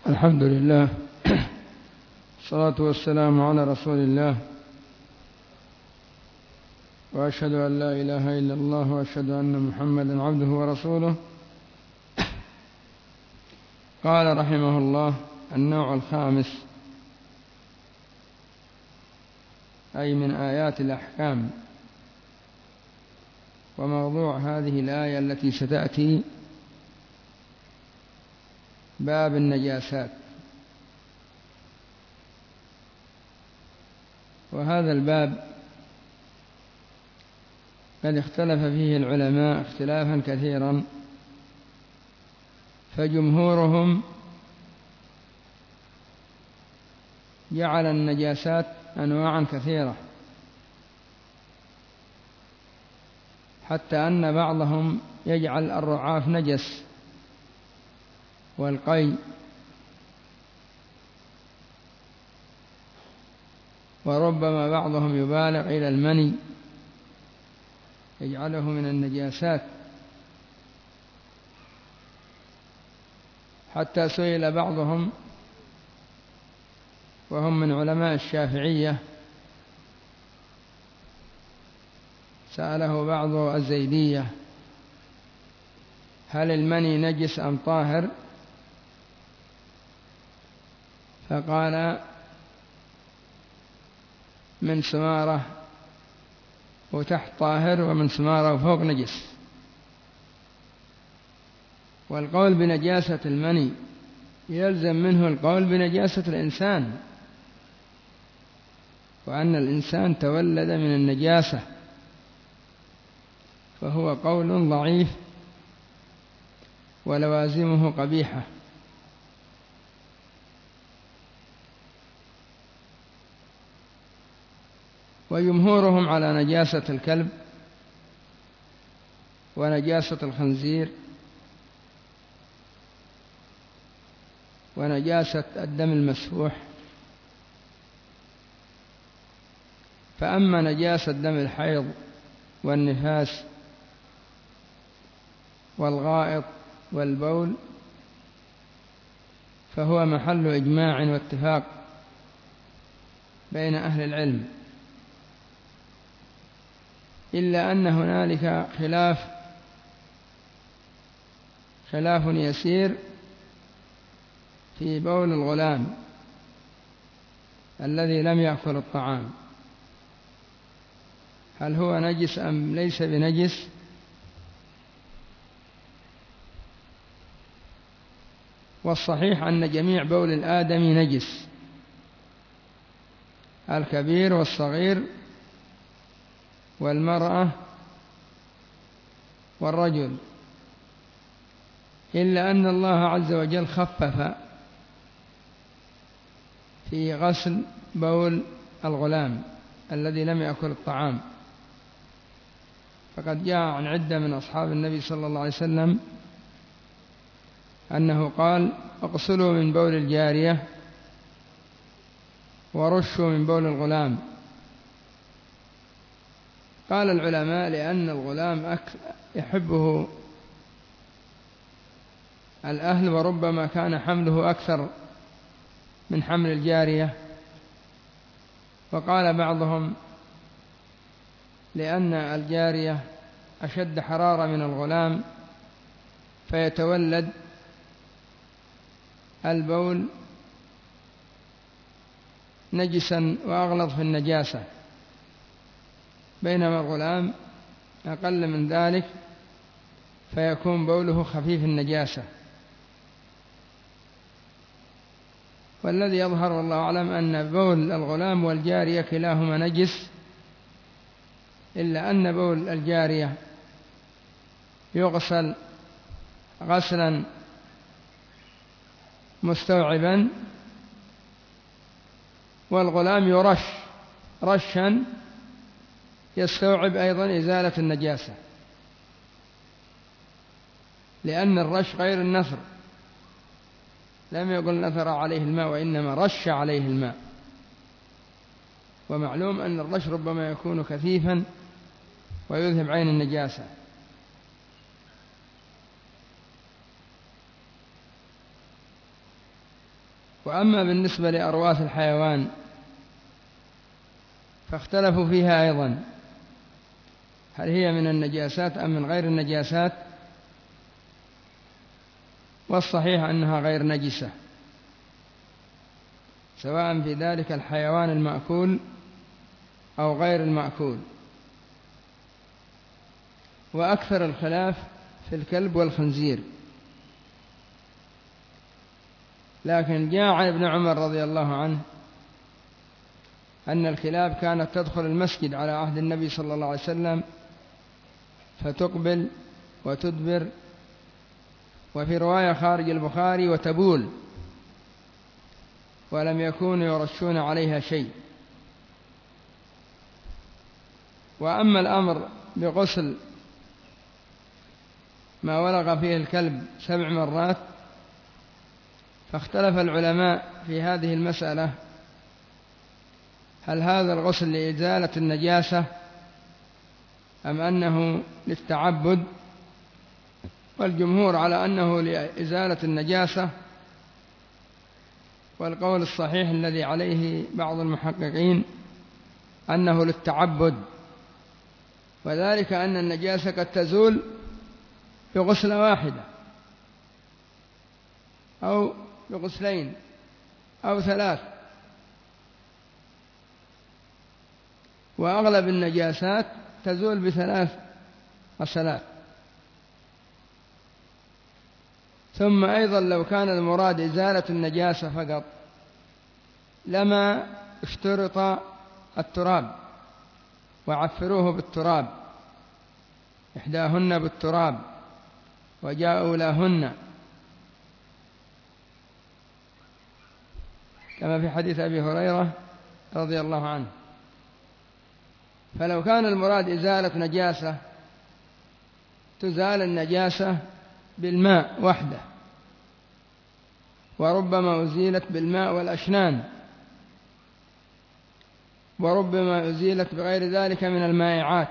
الحمد لله، الصلاة والسلام على رسول الله، وأشهد أن لا إله إلا الله، وأشهد أن محمدا عبده ورسوله. قال رحمه الله: النوع الخامس، أي من آيات الأحكام. وموضوع هذه الآية التي ستأتي باب النجاسات. وهذا الباب قد اختلف فيه العلماء اختلافا كثيرا، فجمهورهم جعل النجاسات أنواعا كثيرة، حتى أن بعضهم يجعل الرعاف نجس والقي، وربما بعضهم يبالغ إلى المني يجعله من النجاسات. حتى سئل بعضهم وهم من علماء الشافعية، سأله بعض الزيدية: هل المني نجس أم طاهر؟ فقال: من سمارة وتحت طاهر، ومن سمارة وفوق نجس. والقول بنجاسة المني يلزم منه القول بنجاسة الإنسان، وأن الإنسان تولد من النجاسة، فهو قول ضعيف ولوازمه قبيحة. وجمهورهم على نجاسة الكلب ونجاسة الخنزير ونجاسة الدم المسفوح. فأما نجاسة دم الحيض والنفاس والغائط والبول فهو محل إجماع واتفاق بين أهل العلم، إلا أن هنالك خلاف يسير في بول الغلام الذي لم يأكل الطعام، هل هو نجس أم ليس بنجس؟ والصحيح أن جميع بول الآدمي نجس، الكبير والصغير والمرأة والرجل، إلا أن الله عز وجل خفف في غسل بول الغلام الذي لم يأكل الطعام. فقد جاء عن عدة من أصحاب النبي صلى الله عليه وسلم أنه قال: اغسلوا من بول الجارية ورشوا من بول الغلام. قال العلماء: لأن الغلام يحبه الأهل، وربما كان حمله أكثر من حمل الجارية. وقال بعضهم: لأن الجارية أشد حرارة من الغلام، فيتولد البول نجسا وأغلظ في النجاسة، بينما الغلام أقل من ذلك فيكون بوله خفيف النجاسة. والذي يظهر والله أعلم أن بول الغلام والجارية كلاهما نجس، إلا أن بول الجارية يغسل غسلا مستوعبا، والغلام يرش رشا يستوعب أيضا إزالة النجاسة، لأن الرش غير النثر، لم يقل نثر عليه الماء، وإنما رش عليه الماء. ومعلوم أن الرش ربما يكون كثيفا ويذهب عين النجاسة. وأما بالنسبة لأرواث الحيوان فاختلفوا فيها أيضا، هل هي من النجاسات أم من غير النجاسات؟ والصحيح أنها غير نجسة، سواء في ذلك الحيوان المأكول أو غير المأكول. وأكثر الخلاف في الكلب والخنزير، لكن جاء عن ابن عمر رضي الله عنه أن الكلاب كانت تدخل المسجد على عهد النبي صلى الله عليه وسلم فتقبل وتدبر، وفي رواية خارج البخاري وتبول، ولم يكونوا يرشون عليها شيء. وأما الأمر بغسل ما ولغ فيه الكلب 7 مرات فاختلف العلماء في هذه المسألة، هل هذا الغسل لإزالة النجاسة أم أنه للتعبد؟ والجمهور على أنه لإزالة النجاسة، والقول الصحيح الذي عليه بعض المحققين أنه للتعبد، وذلك أن النجاسة قد تزول بغسلة واحدة أو بغسلين أو 3، وأغلب النجاسات تزول ب3 غسلات. ثم أيضا لو كان المراد إزالة النجاسة فقط لما اشترط التراب، وعفروه بالتراب، إحداهن بالتراب وجاءوا لهن، كما في حديث أبي هريرة رضي الله عنه. فلو كان المراد إزالة نجاسة تزال النجاسة بالماء وحده، وربما أزيلت بالماء والأشنان، وربما أزيلت بغير ذلك من المائعات.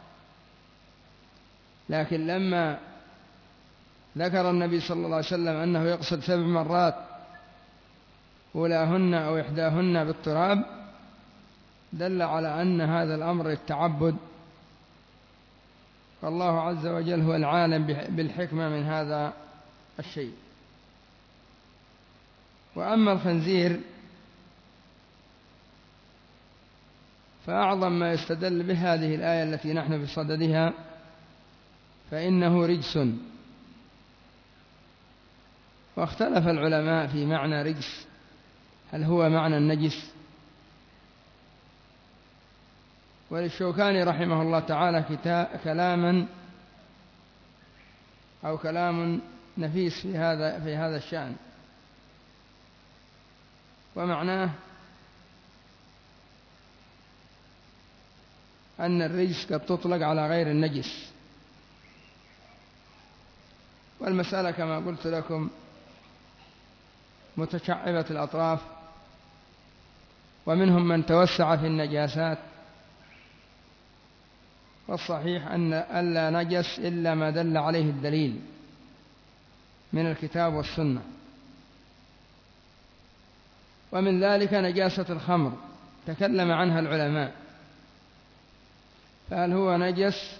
لكن لما ذكر النبي صلى الله عليه وسلم أنه يغسل 7 مرات أولاهن أو إحداهن بالتراب دل على أن هذا الأمر للتعبد، فالله عز وجل هو العالم بالحكمة من هذا الشيء. وأما الخنزير فأعظم ما يستدل به هذه الآية التي نحن بصددها، فإنه رجس. واختلف العلماء في معنى رجس، هل هو معنى النجس؟ وللشوكاني رحمه الله تعالى كلام نفيس في هذا الشأن، ومعناه أن الرجس قد تطلق على غير النجس. والمسألة كما قلت لكم متشعبة الأطراف، ومنهم من توسع في النجاسات، والصحيح أن ألا نجس إلا ما دل عليه الدليل من الكتاب والسنة. ومن ذلك نجاسة الخمر تكلم عنها العلماء، فهل هو نجس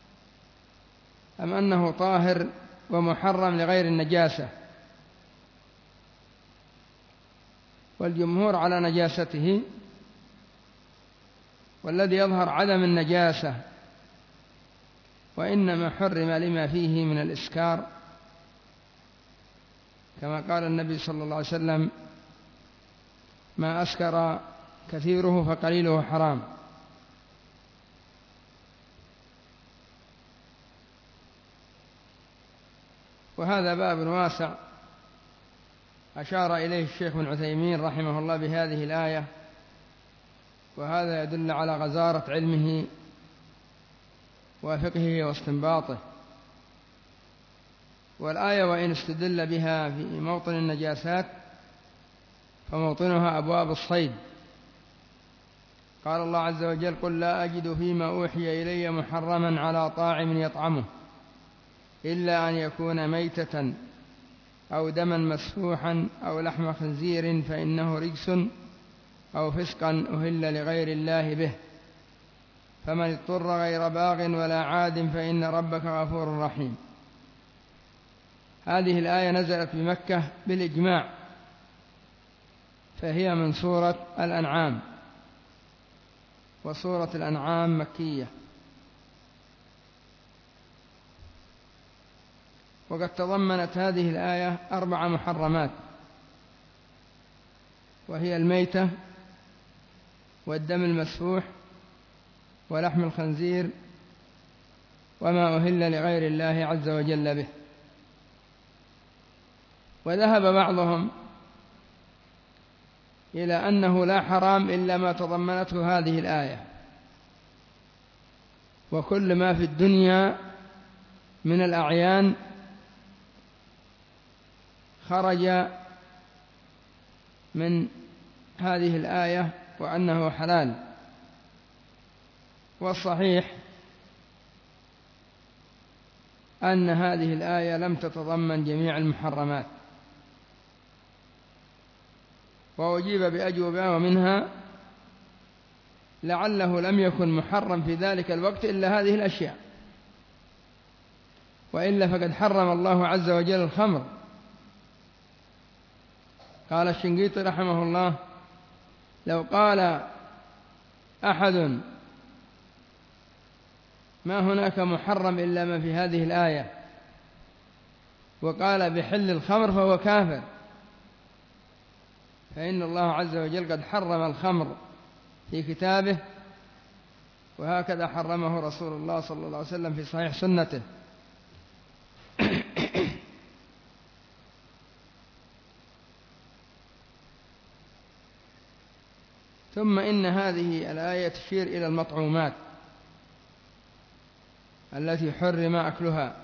أم أنه طاهر ومحرم لغير النجاسة؟ والجمهور على نجاسته، والذي يظهر عدم النجاسة، وإنما حرم لما فيه من الإسكار، كما قال النبي صلى الله عليه وسلم: ما أسكر كثيره فقليله حرام. وهذا باب واسع أشار إليه الشيخ ابن عثيمين رحمه الله بهذه الآية، وهذا يدل على غزارة علمه وفقهه واستنباطه. والآية وإن استدل بها في موطن النجاسات فموطنها أبواب الصيد. قال الله عز وجل: قل لا أجد فيما أوحي إلي محرما على طاعم يطعمه إلا أن يكون ميتة أو دما مسفوحا أو لحم خنزير فإنه رجس أو فسقا أهل لغير الله به، فمن اضطر غير باغ ولا عاد فإن ربك غفور رحيم. هذه الآية نزلت بمكة بالإجماع، فهي من سورة الأنعام، وسورة الأنعام مكية. وقد تضمنت هذه الآية 4 محرمات، وهي الميتة والدم المسفوح ولحم الخنزير وما أهل لغير الله عز وجل به. وذهب بعضهم إلى أنه لا حرام إلا ما تضمنته هذه الآية، وكل ما في الدنيا من الأعيان خرج من هذه الآية وأنه حلال. والصحيح أن هذه الآية لم تتضمن جميع المحرمات، وأجيب بأجوبة، ومنها لعله لم يكن محرم في ذلك الوقت إلا هذه الأشياء، وإلا فقد حرم الله عز وجل الخمر. قال الشنقيطي رحمه الله: لو قال أحد ما هناك محرم إلا ما في هذه الآية وقال بحل الخمر فهو كافر، فإن الله عز وجل قد حرم الخمر في كتابه، وهكذا حرمه رسول الله صلى الله عليه وسلم في صحيح سنته. ثم إن هذه الآية تشير إلى المطعومات التي حرم أكلها،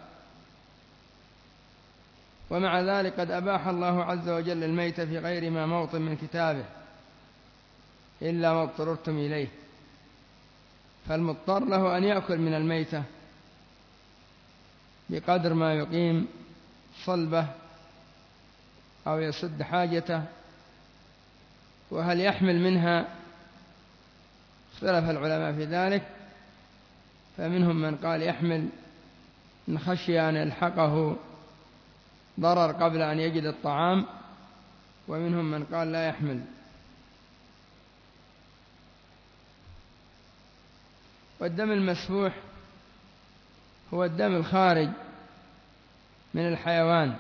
ومع ذلك قد أباح الله عز وجل الميت في غير ما موطن من كتابه إلا ما اضطررتم إليه، فالمضطر له أن يأكل من الميتة بقدر ما يقيم صلبه أو يسد حاجته. وهل يحمل منها؟ اختلف العلماء في ذلك، فمنهم من قال يحمل إن خشي أن يلحقه ضرر قبل أن يجد الطعام، ومنهم من قال لا يحمل. والدم المسفوح هو الدم الخارج من الحيوان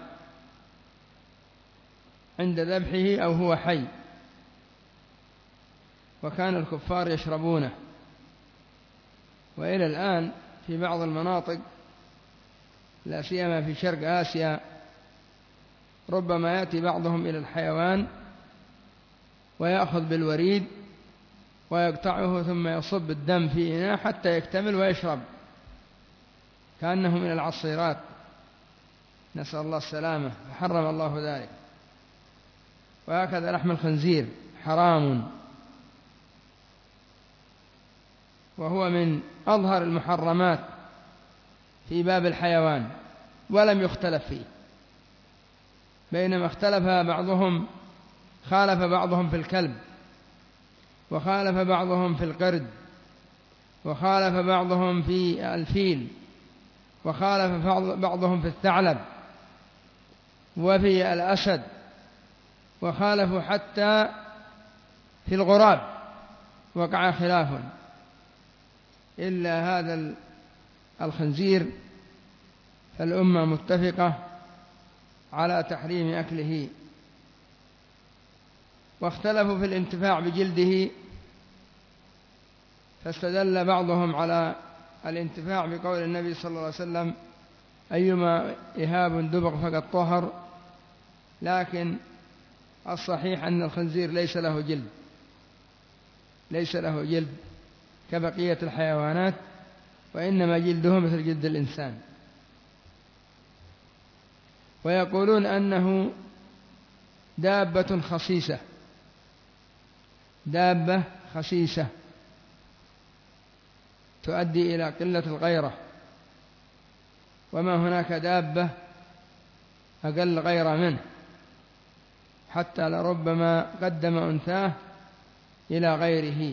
عند ذبحه أو هو حي، وكان الكفار يشربونه، وإلى الآن في بعض المناطق لا سيما في شرق آسيا ربما يأتي بعضهم إلى الحيوان ويأخذ بالوريد ويقطعه ثم يصب الدم في إناء حتى يكتمل ويشرب كأنه من العصيرات، نسأل الله السلامة، فحرم الله ذلك. وهكذا لحم الخنزير حرام، وهو من أظهر المحرمات في باب الحيوان، ولم يختلف فيه، بينما خالف بعضهم في الكلب، وخالف بعضهم في القرد، وخالف بعضهم في الفيل، وخالف بعضهم في الثعلب وفي الأسد، وخالفوا حتى في الغراب وقع خلاف، إلا هذا الخنزير فالأمة متفقة على تحريم أكله. واختلفوا في الانتفاع بجلده، فاستدل بعضهم على الانتفاع بقول النبي صلى الله عليه وسلم: أيما إهاب دبغ فقد طهر. لكن الصحيح أن الخنزير ليس له جلد كبقية الحيوانات، وإنما جلده مثل جلد الإنسان. ويقولون أنه دابة خسيسة تؤدي إلى قلة الغيرة، وما هناك دابة أقل غير منه، حتى لربما قدم أنثاه إلى غيره.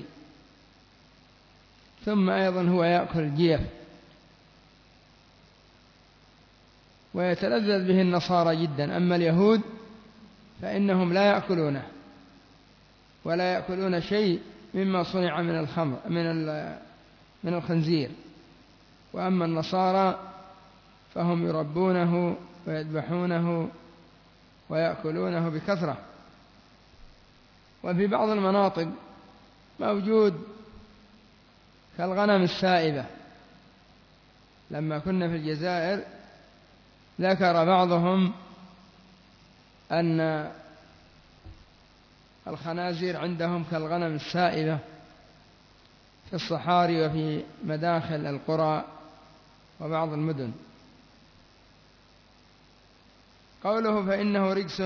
ثم أيضا هو يأكل الجيف، ويتلذذ به النصارى جدا. أما اليهود فإنهم لا يأكلونه ولا يأكلون شيء مما صنع من الخمر من الخنزير. وأما النصارى فهم يربونه ويذبحونه ويأكلونه بكثرة. وفي بعض المناطق موجود كالغنم السائبة. لما كنا في الجزائر ذكر بعضهم أن الخنازير عندهم كالغنم السائبة في الصحاري وفي مداخل القرى وبعض المدن. قوله فإنه رجس،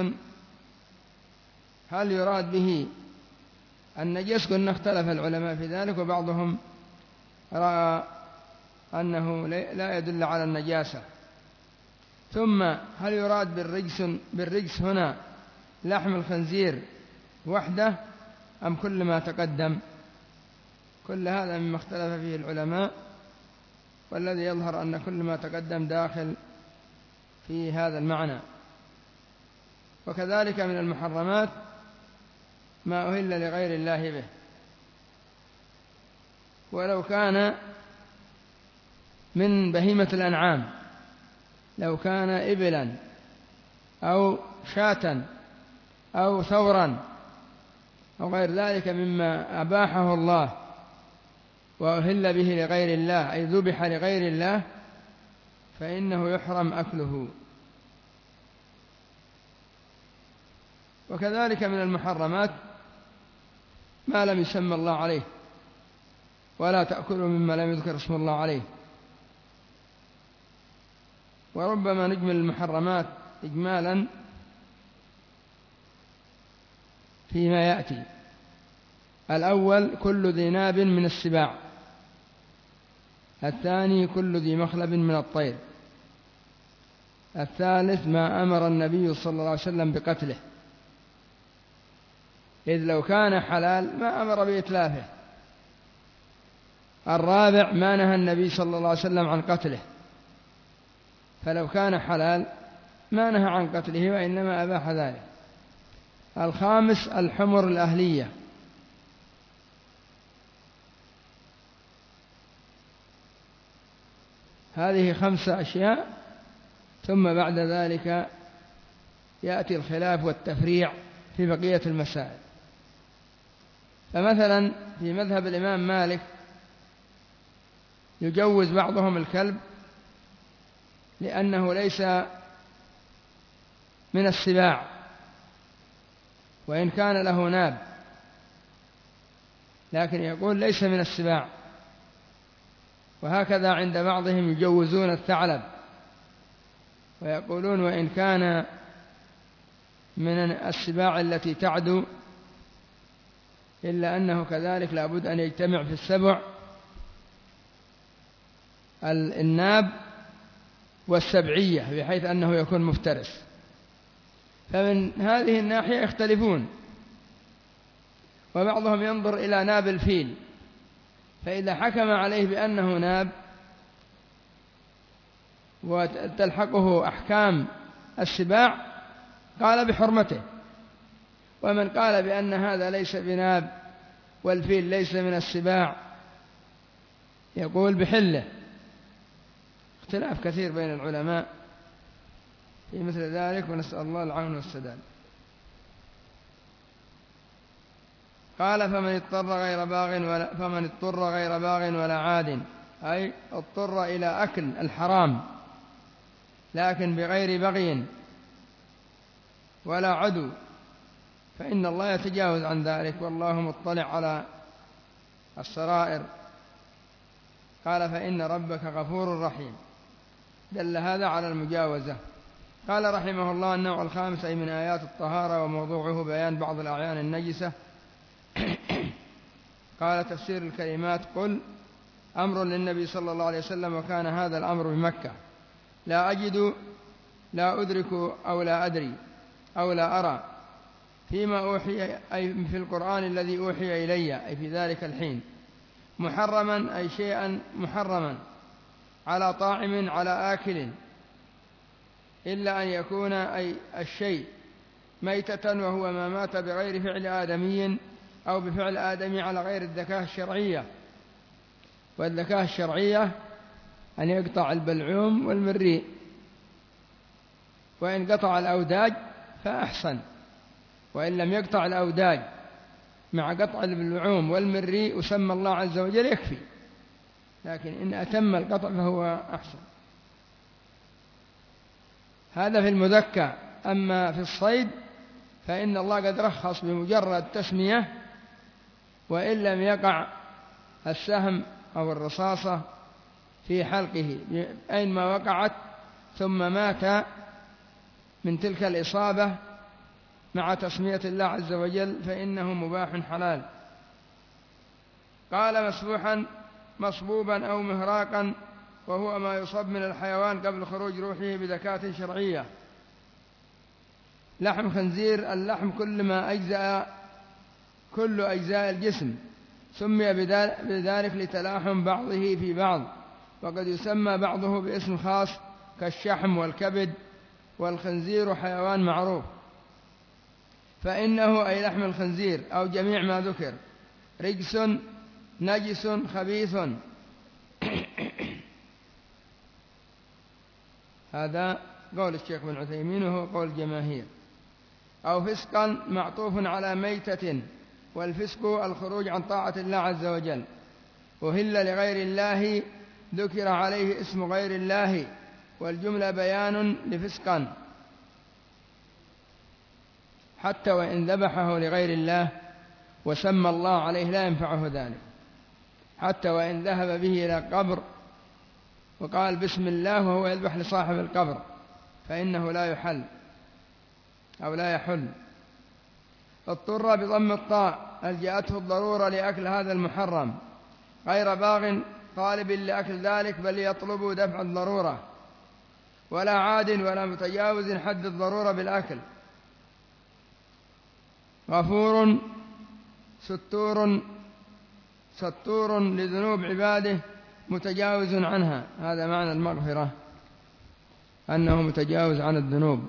هل يراد به النجس؟ قلنا اختلف العلماء في ذلك، وبعضهم رأى أنه لا يدل على النجاسة. ثم هل يراد بالرجس هنا لحم الخنزير وحده أم كل ما تقدم؟ كل هذا مما اختلف فيه العلماء، والذي يظهر أن كل ما تقدم داخل في هذا المعنى. وكذلك من المحرمات ما أهل لغير الله به، ولو كان من بهيمة الأنعام، لو كان إبلا أو شاة أو ثورا أو غير ذلك مما أباحه الله وأهل به لغير الله، أي ذبح لغير الله، فإنه يحرم أكله. وكذلك من المحرمات ما لم يسمى الله عليه، ولا تأكلوا مما لم يذكر اسم الله عليه. وربما نجمل المحرمات إجمالا فيما يأتي. الأول كل ذي ناب من السباع، الثاني كل ذي مخلب من الطير، الثالث ما أمر النبي صلى الله عليه وسلم بقتله، إذ لو كان حلال ما أمر بإتلافه. الرابع ما نهى النبي صلى الله عليه وسلم عن قتله، فلو كان حلال ما نهى عن قتله وإنما أباح ذلك. الخامس الحمر الأهلية، هذه 5 أشياء، ثم بعد ذلك يأتي الخلاف والتفريع في بقية المسائل. فمثلا في مذهب الإمام مالك يجوز بعضهم الكلب لأنه ليس من السباع وإن كان له ناب، لكن يقول ليس من السباع. وهكذا عند بعضهم يجوزون الثعلب ويقولون وإن كان من السباع التي تعدو إلا أنه كذلك لابد أن يجتمع في السبع الناب والسبعية بحيث أنه يكون مفترس. فمن هذه الناحية يختلفون. وبعضهم ينظر إلى ناب الفيل، فإذا حكم عليه بأنه ناب وتلحقه أحكام السباع قال بحرمته. ومن قال بأن هذا ليس بناب والفيل ليس من السباع يقول بحله. اختلاف كثير بين العلماء في مثل ذلك، ونسأل الله العون والسداد. قال فمن اضطر غير باغ ولا عاد، أي اضطر إلى أكل الحرام لكن بغير بغي ولا عدو فإن الله يتجاوز عن ذلك، والله مطلع على السرائر. قال فإن ربك غفور رحيم، دل هذا على المجاوزة. قال رحمه الله النوع الخامس أي من آيات الطهارة وموضوعه بيان بعض الأعيان النجسة. قال تفسير الكلمات قل أمر للنبي صلى الله عليه وسلم، وكان هذا الأمر بمكة. لا أجد لا أدرك أو لا أدري أو لا أرى فيما أوحي، أي في القرآن الذي أوحي إلي، أي في ذلك الحين، محرما أي شيئا محرما على طاعم على آكل، إلا أن يكون أي الشيء ميتة، وهو ما مات بغير فعل آدمي أو بفعل آدمي على غير الذكاة الشرعية. والذكاة الشرعية أن يقطع البلعوم والمريء، وإن قطع الأوداج فأحسن، وإن لم يقطع الأوداج مع قطع البلعوم والمريء وسمى الله عز وجل يكفي، لكن إن أتم القطع فهو أحسن. هذا في المذكى. أما في الصيد فإن الله قد رخص بمجرد تسمية، وإن لم يقع السهم أو الرصاصة في حلقه أينما وقعت ثم مات من تلك الإصابة مع تسمية الله عز وجل فإنه مباح حلال. قال مسفوحا مصبوبا أو مهراقا، وهو ما يصاب من الحيوان قبل خروج روحه بذكاة شرعية. لحم خنزير، اللحم كل أجزاء الجسم، سمي بذلك لتلاحم بعضه في بعض، وقد يسمى بعضه باسم خاص كالشحم والكبد. والخنزير حيوان معروف، فإنه أي لحم الخنزير أو جميع ما ذكر رجس نجس خبيث. هذا قول الشيخ بن عثيمين وهو قول الجماهير. أو فسقا معطوف على ميتة، والفسق الخروج عن طاعة الله عز وجل. أهل لغير الله، ذكر عليه اسم غير الله، والجملة بيان لفسقا، حتى وإن ذبحه لغير الله وسمى الله عليه لا ينفعه ذلك، حتى وإن ذهب به إلى قبر وقال بسم الله وهو يذبح لصاحب القبر فإنه لا يحل أو لا يحل. اضطر بضم الطاء، ألجأته الضرورة لأكل هذا المحرم، غير باغ طالب لأكل ذلك، بل يطلب دفع الضرورة، ولا عاد ولا متجاوز حد الضرورة بالأكل. غفور ستور لذنوب عباده، متجاوز عنها، هذا معنى المغفرة، أنه متجاوز عن الذنوب.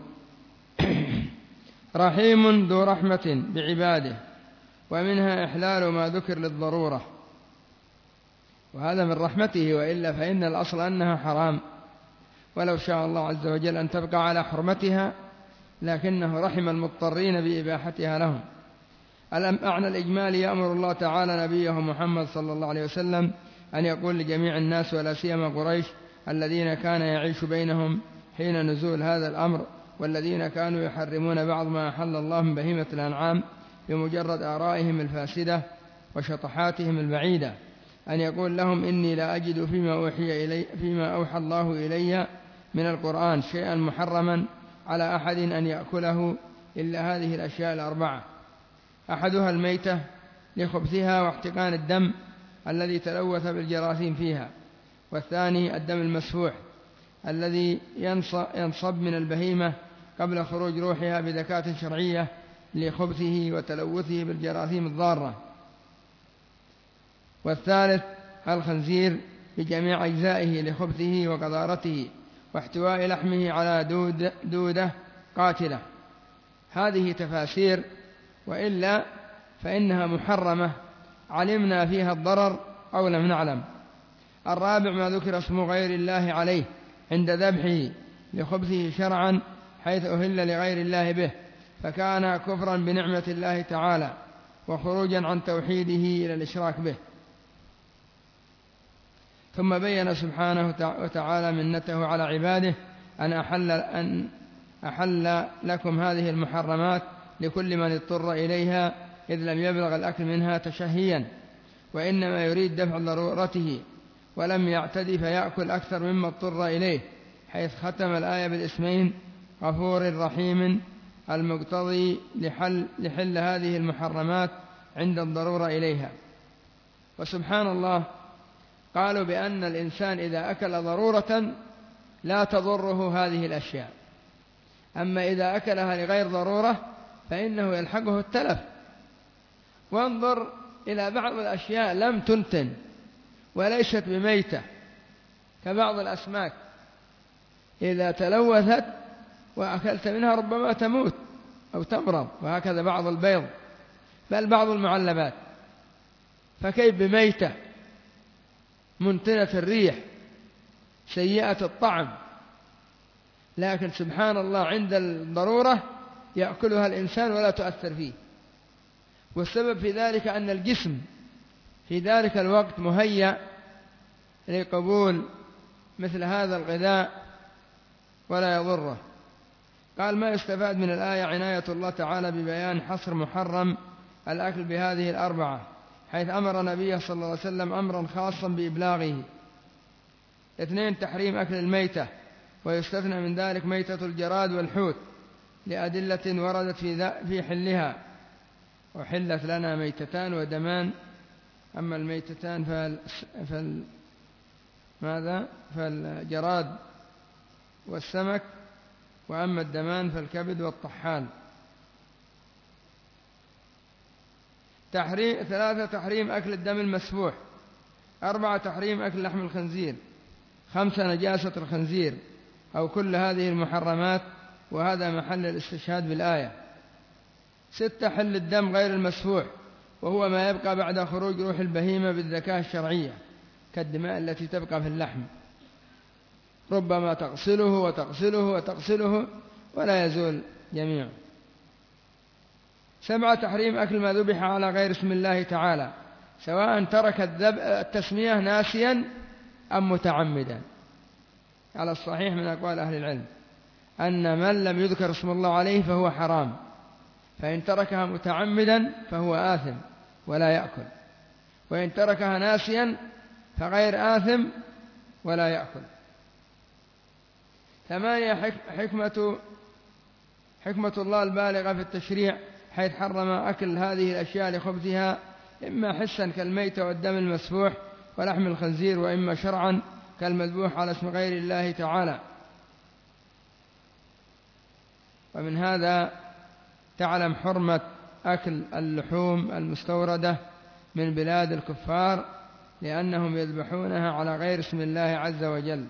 رحيم ذو رحمة بعباده، ومنها إحلال ما ذكر للضرورة، وهذا من رحمته، وإلا فإن الأصل أنها حرام، ولو شاء الله عز وجل أن تبقى على حرمتها، لكنه رحم المضطرين بإباحتها لهم. المعنى الإجمالي: يأمر الله تعالى نبيه محمد صلى الله عليه وسلم أن يقول لجميع الناس ولا سيما قريش الذين كان يعيش بينهم حين نزول هذا الأمر، والذين كانوا يحرمون بعض ما أحل الله من بهيمة الأنعام بمجرد آرائهم الفاسدة وشطحاتهم البعيدة، أن يقول لهم: إني لا أجد فيما أوحى الله إلي من القرآن شيئا محرما على أحد أن يأكله إلا هذه الأشياء الأربعة: أحدها الميتة لخبثها واحتقان الدم الذي تلوث بالجراثيم فيها، والثاني الدم المسفوح الذي ينصب من البهيمة قبل خروج روحها بذكاة شرعية لخبثه وتلوثه بالجراثيم الضارة، والثالث الخنزير بجميع أجزائه لخبثه وقذارته واحتواء لحمه على دودة قاتلة. هذه تفاسير، وإلا فإنها محرمة علمنا فيها الضرر أو لم نعلم. الرابع ما ذكر اسم غير الله عليه عند ذبحه لخبثه شرعا، حيث أهل لغير الله به، فكان كفرا بنعمة الله تعالى وخروجا عن توحيده إلى الإشراك به. ثم بين سبحانه وتعالى منته على عباده أن أحل لكم هذه المحرمات لكل من اضطر إليها، إذ لم يبلغ الأكل منها تشهيا، وإنما يريد دفع ضرورته، ولم يعتدي فيأكل أكثر مما اضطر إليه، حيث ختم الآية بالاسمين غفور رحيم المقتضي لحل هذه المحرمات عند الضرورة إليها. وسبحان الله، قالوا بأن الإنسان إذا أكل ضرورة لا تضره هذه الأشياء، أما إذا أكلها لغير ضرورة فإنه يلحقه التلف. وانظر إلى بعض الأشياء لم تنتن وليست بميتة، كبعض الأسماك إذا تلوثت وأكلت منها ربما تموت أو تمرض، وهكذا بعض البيض، بل بعض المعلبات. فكيف بميتة منتنة الريح سيئة الطعم، لكن سبحان الله عند الضرورة يأكلها الإنسان ولا تؤثر فيه. والسبب في ذلك أن الجسم في ذلك الوقت مهيأ لقبول مثل هذا الغذاء ولا يضره. قال: ما يستفاد من الآية عناية الله تعالى ببيان حصر محرم الأكل بهذه الأربعة، حيث أمر نبيه صلى الله عليه وسلم أمرا خاصا بإبلاغه. 2. تحريم أكل الميتة، ويستثنى من ذلك ميتة الجراد والحوت لأدلة وردت في حلها. وحلت لنا ميتتان ودمان، أما الميتتان فالجراد والسمك، وأما الدمان فالكبد والطحال. 3. تحريم أكل الدم المسفوح. 4. تحريم أكل لحم الخنزير. 5. نجاسة الخنزير، أو كل هذه المحرمات، وهذا محل الاستشهاد بالآية. 6. حل الدم غير المسفوح، وهو ما يبقى بعد خروج روح البهيمة بالذكاء الشرعية، كالدماء التي تبقى في اللحم، ربما تغسله وتغسله وتغسله ولا يزول جميعا. 7. تحريم أكل ما ذبح على غير اسم الله تعالى، سواء ترك التسمية ناسيا أم متعمدا. على الصحيح من أقوال أهل العلم أن من لم يذكر اسم الله عليه فهو حرام، فإن تركها متعمدا فهو آثم ولا يأكل، وإن تركها ناسيا فغير آثم ولا يأكل. 8. حكمة الله البالغة في التشريع، حيث حرم أكل هذه الأشياء لخبثها، إما حسا كالميت والدم المسفوح ولحم الخنزير، وإما شرعا كالمذبوح على اسم غير الله تعالى. ومن هذا تعلم حرمة أكل اللحوم المستوردة من بلاد الكفار، لأنهم يذبحونها على غير اسم الله عز وجل.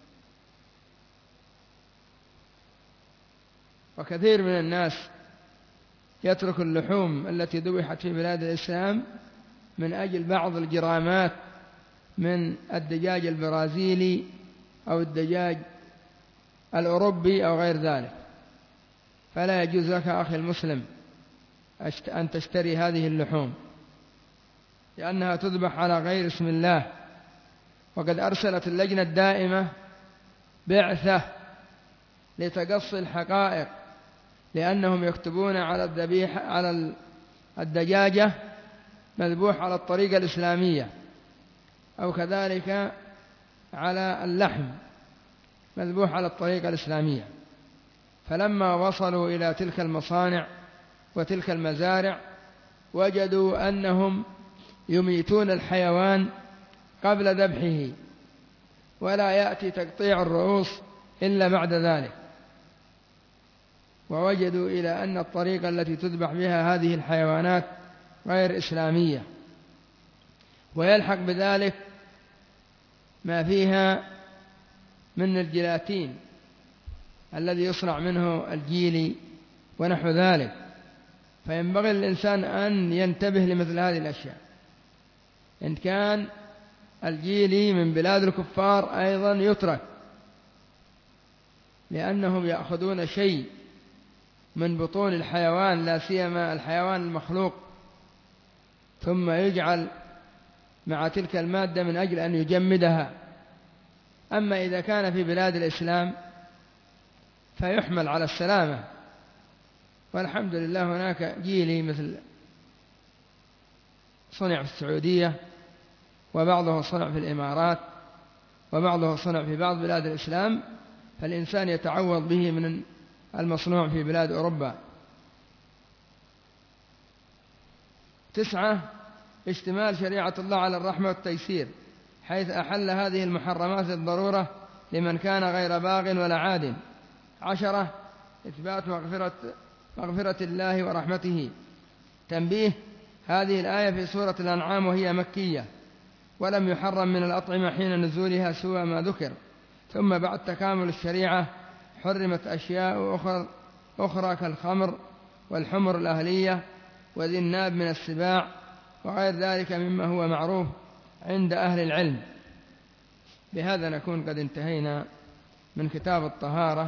وكثير من الناس يترك اللحوم التي ذبحت في بلاد الإسلام من أجل بعض الجرامات من الدجاج البرازيلي أو الدجاج الأوروبي أو غير ذلك. فلا يجوز لك أخي المسلم أن تشتري هذه اللحوم، لأنها تذبح على غير اسم الله. وقد أرسلت اللجنة الدائمة بعثة لتقصي الحقائق، لأنهم يكتبون على الدجاجة مذبوح على الطريقة الإسلامية، أو كذلك على اللحم مذبوح على الطريقة الإسلامية. فلما وصلوا إلى تلك المصانع وتلك المزارع وجدوا أنهم يميتون الحيوان قبل ذبحه، ولا يأتي تقطيع الرؤوس إلا بعد ذلك. ووجدوا إلى أن الطريقة التي تذبح بها هذه الحيوانات غير إسلامية، ويلحق بذلك ما فيها من الجيلاتين الذي يصنع منه الجيلي ونحو ذلك. فينبغي للإنسان أن ينتبه لمثل هذه الأشياء. إن كان الجيلي من بلاد الكفار أيضا يترك، لأنهم يأخذون شيء من بطون الحيوان، لا سيما الحيوان المخلوق، ثم يجعل مع تلك المادة من أجل أن يجمدها. أما إذا كان في بلاد الإسلام فيحمل على السلامة، والحمد لله هناك جيلي مثل صنع في السعودية، وبعضه صنع في الإمارات، وبعضه صنع في بعض بلاد الإسلام، فالإنسان يتعوض به من المصنوع في بلاد أوروبا. 9. اشتمال شريعة الله على الرحمة والتيسير، حيث أحل هذه المحرمات للضرورة لمن كان غير باغ ولا عاد. 10. إثبات مغفرة الله ورحمته. تنبيه: هذه الآية في سورة الأنعام وهي مكية، ولم يحرم من الأطعمة حين نزولها سوى ما ذكر، ثم بعد تكامل الشريعة حرمت أشياء أخرى كالخمر والحمر الأهلية وذي الناب من السباع وغير ذلك مما هو معروف عند أهل العلم. بهذا نكون قد انتهينا من كتاب الطهارة،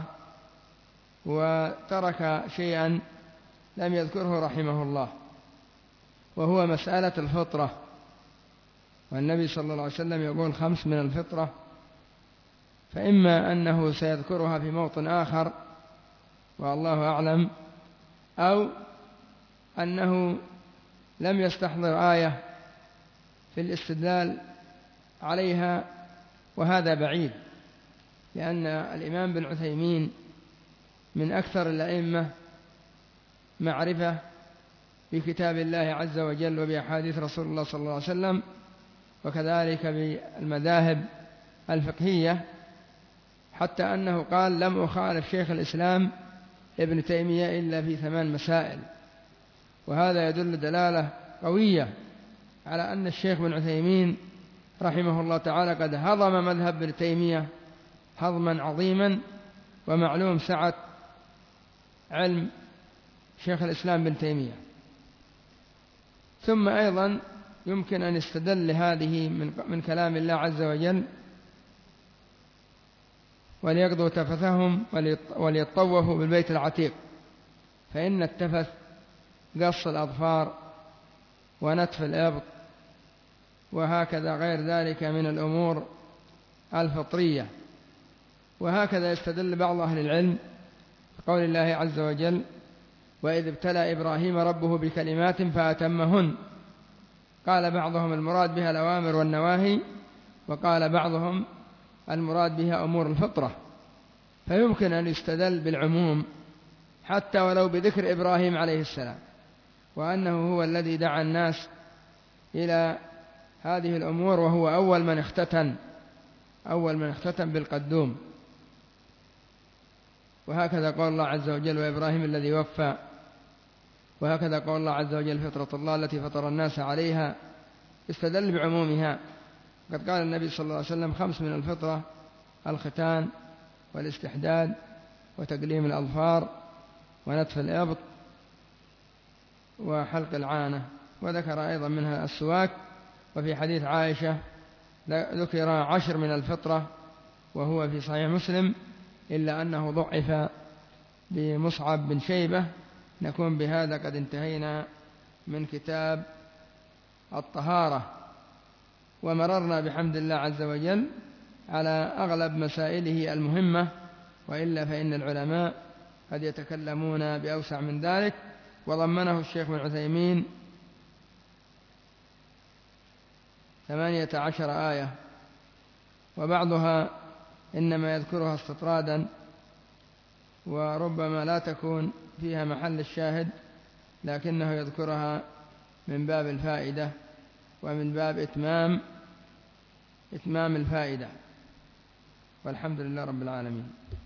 وترك شيئا لم يذكره رحمه الله، وهو مسألة الفطرة. والنبي صلى الله عليه وسلم يقول 5 من الفطرة، فإما أنه سيذكرها في موطن آخر والله أعلم، أو أنه لم يستحضر آية في الاستدلال عليها، وهذا بعيد، لأن الإمام بن عثيمين من أكثر الأئمة معرفة بكتاب الله عز وجل وبأحاديث رسول الله صلى الله عليه وسلم، وكذلك بالمذاهب الفقهية، حتى أنه قال: لم أخالف شيخ الإسلام ابن تيمية إلا في 8 مسائل. وهذا يدل دلالة قوية على أن الشيخ بن عثيمين رحمه الله تعالى قد هضم مذهب ابن تيمية هضما عظيما، ومعلوم سعة علم شيخ الإسلام بن تيمية. ثم أيضا يمكن أن يستدل لهذه من كلام الله عز وجل: وليقضوا تفثهم وليطوفوا بالبيت العتيق. فإن التفث قص الأظفار ونتف الإبط، وهكذا غير ذلك من الأمور الفطرية. وهكذا يستدل بعض أهل العلم بقول الله عز وجل: وإذ ابتلى إبراهيم ربه بكلمات فأتمهن. قال بعضهم المراد بها الأوامر والنواهي، وقال بعضهم المراد بها أمور الفطرة. فيمكن أن يستدل بالعموم حتى ولو بذكر إبراهيم عليه السلام، وأنه هو الذي دعا الناس إلى هذه الأمور، وهو أول من اختتن بالقدوم. وهكذا قال الله عز وجل: وإبراهيم الذي وفى. وهكذا قال الله عز وجل: فطرة الله التي فطر الناس عليها. استدل بعمومها. قد قال النبي صلى الله عليه وسلم: 5 من الفطرة: الختان والاستحداد وتقليم الأظفار ونتف الإبط وحلق العانة. وذكر أيضا منها السواك. وفي حديث عائشة ذكر 10 من الفطرة، وهو في صحيح مسلم، إلا أنه ضعف بمصعب بن شيبة. نكون بهذا قد انتهينا من كتاب الطهارة، ومررنا بحمد الله عز وجل على أغلب مسائله المهمة، وإلا فإن العلماء قد يتكلمون بأوسع من ذلك. وضمنه الشيخ بن عثيمين 18 آية، وبعضها إنما يذكرها استطرادا، وربما لا تكون فيها محل الشاهد، لكنه يذكرها من باب الفائدة ومن باب إتمام الفائدة. والحمد لله رب العالمين.